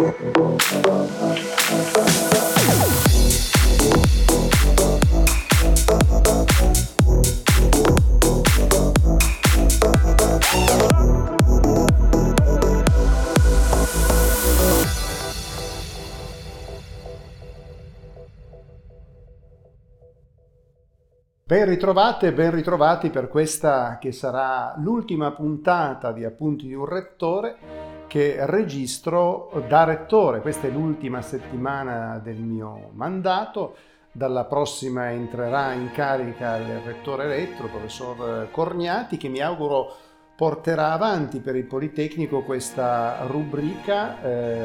Ben ritrovate e ben ritrovati per questa che sarà l'ultima puntata di Appunti di un Rettore che registro da rettore. Questa è l'ultima settimana del mio mandato. Dalla prossima entrerà in carica il rettore eletto, il professor Corniati, che mi auguro porterà avanti per il Politecnico questa rubrica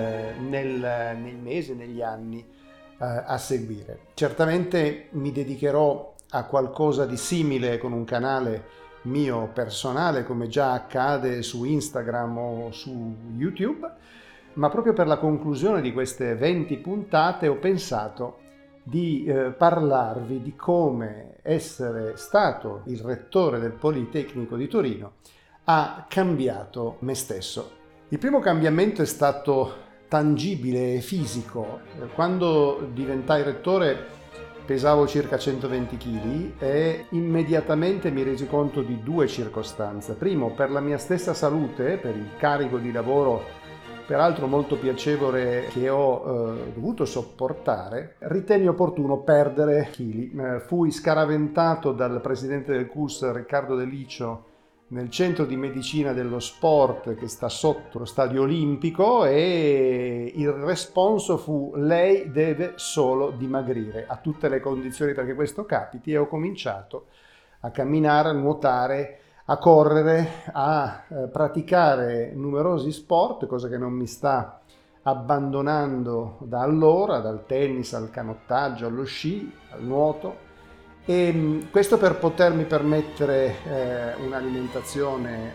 nei mesi, negli anni a seguire. Certamente mi dedicherò a qualcosa di simile con un canale mio personale, come già accade su Instagram o su YouTube, ma proprio per la conclusione di queste 20 puntate ho pensato di parlarvi di come essere stato il rettore del Politecnico di Torino ha cambiato me stesso. Il primo cambiamento è stato tangibile e fisico. Quando diventai rettore pesavo circa 120 kg e immediatamente mi resi conto di due circostanze. Primo, per la mia stessa salute, per il carico di lavoro peraltro molto piacevole che ho dovuto sopportare, ritenni opportuno perdere chili. Fui scaraventato dal presidente del CUS Riccardo De Licio nel centro di medicina dello sport che sta sotto lo stadio olimpico e il responso fu: lei deve solo dimagrire, ha tutte le condizioni perché questo capiti. E ho cominciato a camminare, a nuotare, a correre, a praticare numerosi sport, cosa che non mi sta abbandonando da allora, dal tennis al canottaggio, allo sci, al nuoto. E questo per potermi permettere un'alimentazione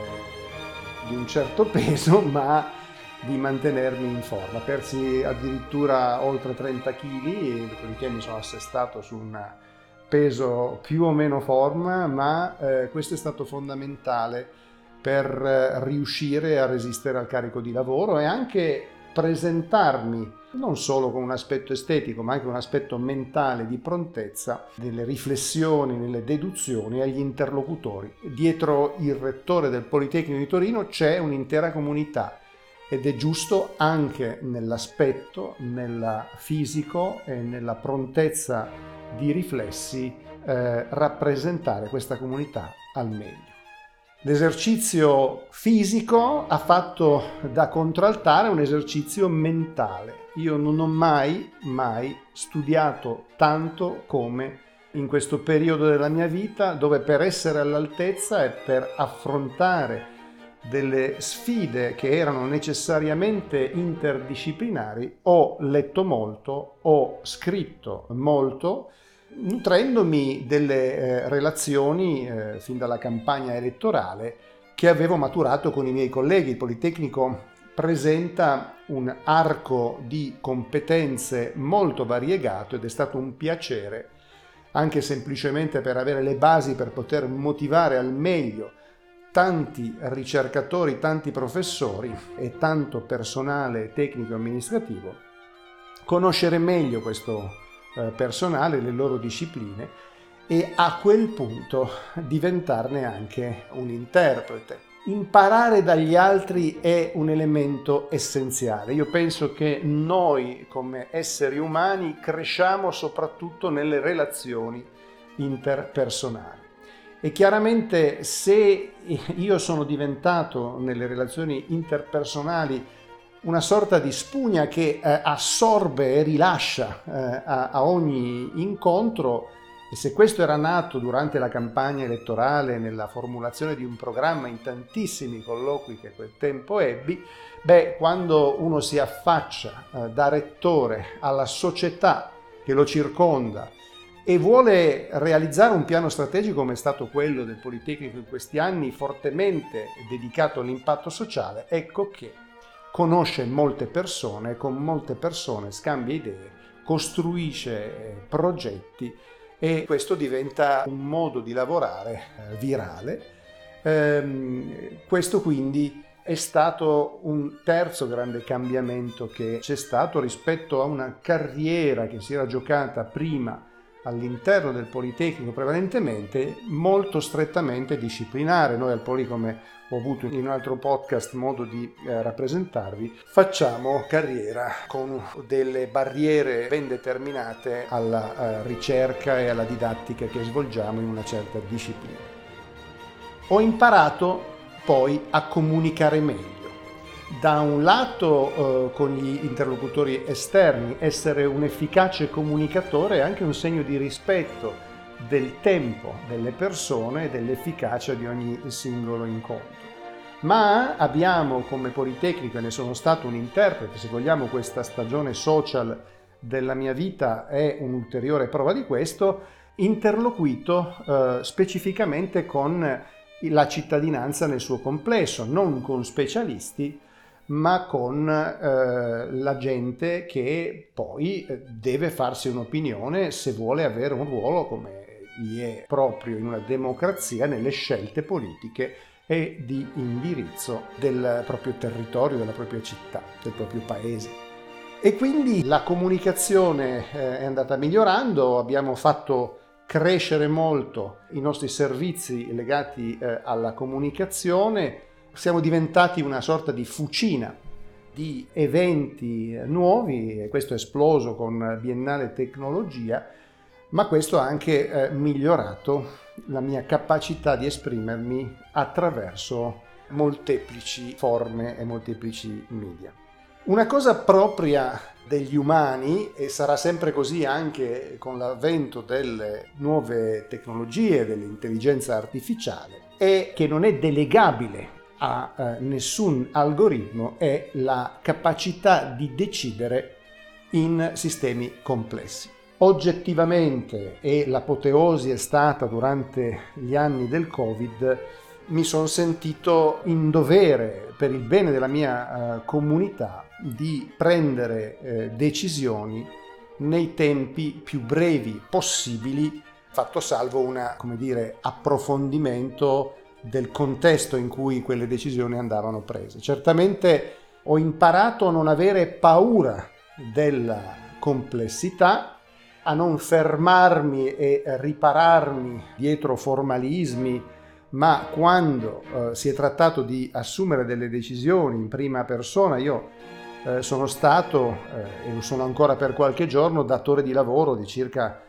di un certo peso, ma di mantenermi in forma. Persi addirittura oltre 30 kg, dopodiché mi sono assestato su un peso più o meno forma, ma questo è stato fondamentale per riuscire a resistere al carico di lavoro e anche presentarmi non solo con un aspetto estetico, ma anche un aspetto mentale di prontezza nelle riflessioni, nelle deduzioni agli interlocutori. Dietro il rettore del Politecnico di Torino c'è un'intera comunità ed è giusto anche nell'aspetto, nel fisico e nella prontezza di riflessi rappresentare questa comunità al meglio. L'esercizio fisico ha fatto da contraltare un esercizio mentale. Io non ho mai studiato tanto come in questo periodo della mia vita, dove per essere all'altezza e per affrontare delle sfide che erano necessariamente interdisciplinari ho letto molto, ho scritto molto, nutrendomi delle relazioni fin dalla campagna elettorale che avevo maturato con i miei colleghi. Il Politecnico presenta un arco di competenze molto variegato ed è stato un piacere, anche semplicemente per avere le basi per poter motivare al meglio tanti ricercatori, tanti professori e tanto personale tecnico e amministrativo, conoscere meglio questo personale, le loro discipline e a quel punto diventarne anche un interprete. Imparare dagli altri è un elemento essenziale. Io penso che noi come esseri umani cresciamo soprattutto nelle relazioni interpersonali. E chiaramente se io sono diventato nelle relazioni interpersonali una sorta di spugna che assorbe e rilascia a ogni incontro, e se questo era nato durante la campagna elettorale, nella formulazione di un programma in tantissimi colloqui che quel tempo ebbi, quando uno si affaccia da rettore alla società che lo circonda e vuole realizzare un piano strategico come è stato quello del Politecnico in questi anni, fortemente dedicato all'impatto sociale, ecco che conosce molte persone, con molte persone scambia idee, costruisce progetti e questo diventa un modo di lavorare virale. Questo quindi è stato un terzo grande cambiamento che c'è stato rispetto a una carriera che si era giocata prima all'interno del Politecnico prevalentemente molto strettamente disciplinare. Noi al Poli, come ho avuto in un altro podcast modo di rappresentarvi, facciamo carriera con delle barriere ben determinate alla ricerca e alla didattica che svolgiamo in una certa disciplina. Ho imparato poi a comunicare meglio. Da un lato con gli interlocutori esterni, essere un efficace comunicatore è anche un segno di rispetto del tempo delle persone e dell'efficacia di ogni singolo incontro. Ma abbiamo come Politecnico, e ne sono stato un interprete, se vogliamo questa stagione social della mia vita è un'ulteriore prova di questo, interloquito specificamente con la cittadinanza nel suo complesso, non con specialisti, ma con la gente che poi deve farsi un'opinione se vuole avere un ruolo, come gli è proprio in una democrazia, nelle scelte politiche e di indirizzo del proprio territorio, della propria città, del proprio paese. E quindi la comunicazione è andata migliorando, abbiamo fatto crescere molto i nostri servizi legati alla comunicazione. Siamo diventati una sorta di fucina di eventi nuovi, e questo è esploso con Biennale Tecnologia, ma questo ha anche migliorato la mia capacità di esprimermi attraverso molteplici forme e molteplici media. Una cosa propria degli umani, e sarà sempre così anche con l'avvento delle nuove tecnologie, dell'intelligenza artificiale, è che non è delegabile a nessun algoritmo, è la capacità di decidere in sistemi complessi. Oggettivamente, e l'apoteosi è stata durante gli anni del Covid, mi sono sentito in dovere, per il bene della mia comunità, di prendere decisioni nei tempi più brevi possibili, fatto salvo approfondimento del contesto in cui quelle decisioni andavano prese. Certamente ho imparato a non avere paura della complessità, a non fermarmi e ripararmi dietro formalismi, ma quando si è trattato di assumere delle decisioni in prima persona, io sono stato, e lo sono ancora per qualche giorno, datore di lavoro di circa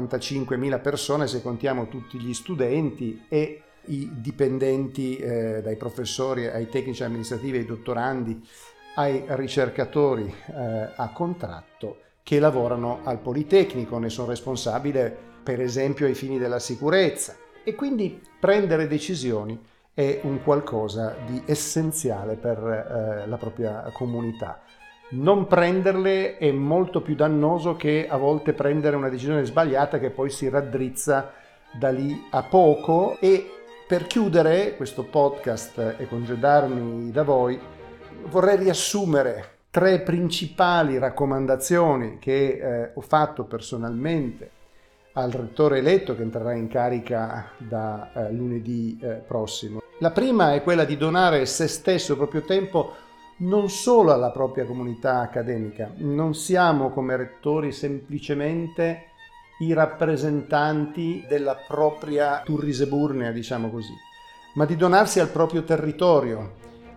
45.000 persone, se contiamo tutti gli studenti e i dipendenti, dai professori ai tecnici amministrativi, ai dottorandi, ai ricercatori a contratto che lavorano al Politecnico. Ne sono responsabile per esempio ai fini della sicurezza, e quindi prendere decisioni è un qualcosa di essenziale per la propria comunità. Non prenderle è molto più dannoso che a volte prendere una decisione sbagliata che poi si raddrizza da lì a poco. E per chiudere questo podcast e congedarmi da voi, vorrei riassumere 3 principali raccomandazioni che ho fatto personalmente al rettore eletto, che entrerà in carica da lunedì prossimo. La prima è quella di donare se stesso, il proprio tempo, non solo alla propria comunità accademica. Non siamo come rettori semplicemente i rappresentanti della propria turriseburnea, diciamo così, ma di donarsi al proprio territorio,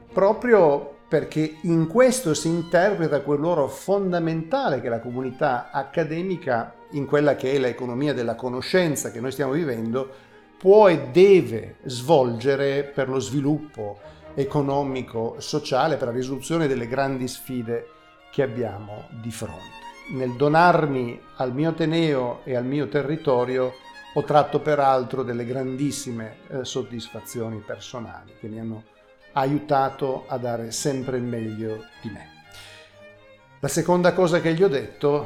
proprio perché in questo si interpreta quel ruolo fondamentale che la comunità accademica, in quella che è l'economia della conoscenza che noi stiamo vivendo, può e deve svolgere per lo sviluppo economico, sociale, per la risoluzione delle grandi sfide che abbiamo di fronte. Nel donarmi al mio ateneo e al mio territorio ho tratto peraltro delle grandissime soddisfazioni personali che mi hanno aiutato a dare sempre il meglio di me. La seconda cosa che gli ho detto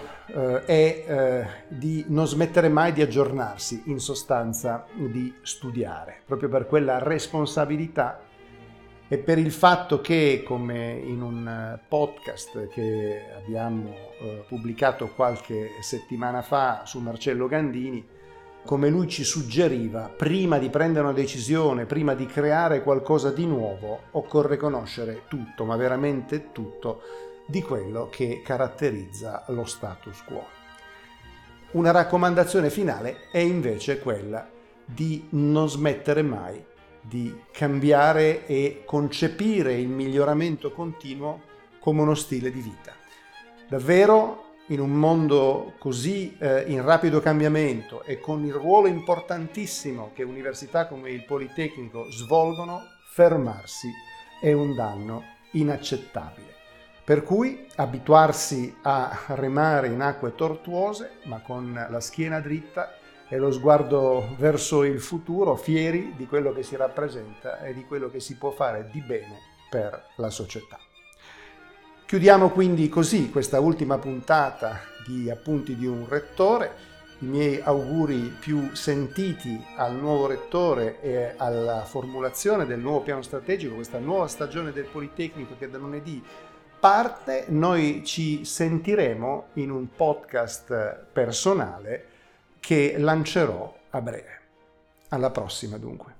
è di non smettere mai di aggiornarsi, in sostanza di studiare, proprio per quella responsabilità e per il fatto che, come in un podcast che abbiamo pubblicato qualche settimana fa su Marcello Gandini, come lui ci suggeriva, prima di prendere una decisione, prima di creare qualcosa di nuovo, occorre conoscere tutto, ma veramente tutto, di quello che caratterizza lo status quo. Una raccomandazione finale è invece quella di non smettere mai di cambiare e concepire il miglioramento continuo come uno stile di vita. Davvero, in un mondo così in rapido cambiamento e con il ruolo importantissimo che università come il Politecnico svolgono, fermarsi è un danno inaccettabile. Per cui abituarsi a remare in acque tortuose, ma con la schiena dritta e lo sguardo verso il futuro, fieri di quello che si rappresenta e di quello che si può fare di bene per la società. Chiudiamo quindi così questa ultima puntata di Appunti di un Rettore. I miei auguri più sentiti al nuovo rettore e alla formulazione del nuovo piano strategico, questa nuova stagione del Politecnico che da lunedì parte. Noi ci sentiremo in un podcast personale che lancerò a breve. Alla prossima dunque.